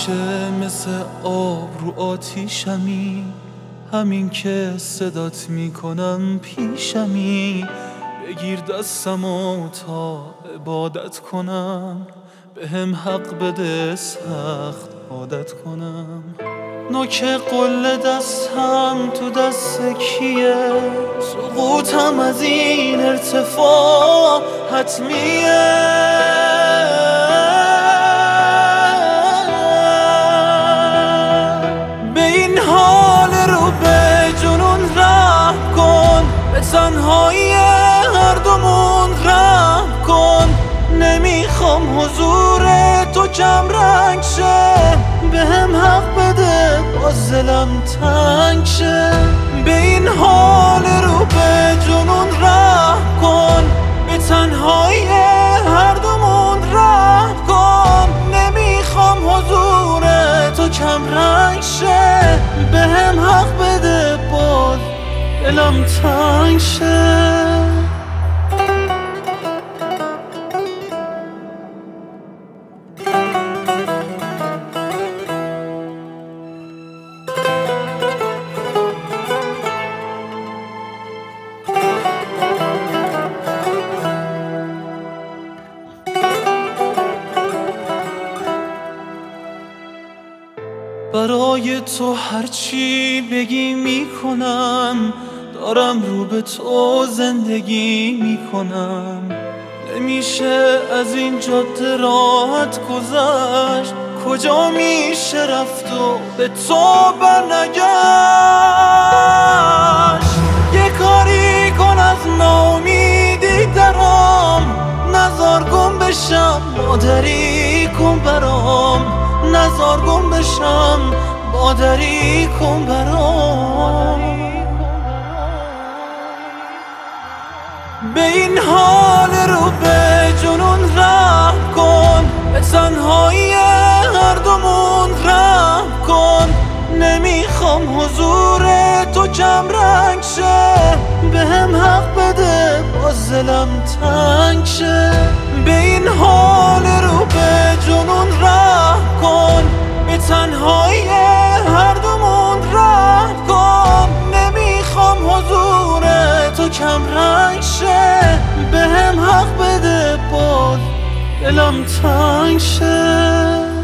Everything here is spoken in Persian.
همیشه مثل آب رو آتیشمی، همین که صدات میکنم پیشمی. بگیر دستمو تا عبادت کنم، بهم حق بده سخت عادت کنم. نوک قل دستم تو دست کیه؟ سقوطم از این ارتفاع حتمیه. به این حال رو به جنون رحم کن، به تنهایی هر دومون رحم کن. نمیخوام حضور تو کم رنگ شه، بهم حق بده باز دلم تنگ شه. به این حال رو به جنون رحم کن، به تنهایی هر دومون رحم کن. نمیخوام حضور تو کم رنگ شه، بهم حق بده باز دلم تنگ شه. برای تو هرچی بگی میکنم، دارم رو به تو زندگی میکنم. نمیشه از این جاده راحت گذشت، کجا میشه رفت و به تو برنگشت. یه کاری کن از ناامیدی درام، نزار گم بشم مادری کن برام. نزار گم بشم مادری کن برام. به این حال رو به جنون رحم کن، به تنهایی هر دومون رحم کن. نمیخوام حضور تو کم رنگ شه، بهم حق بده باز دلم تنگ شه. به این حال رو به جنون رحم کن، به تنهایی هر دومون رحم کن. نمیخوام حضور تو کم رنگ شه، بهم حق بده باز دلم تنگ شه.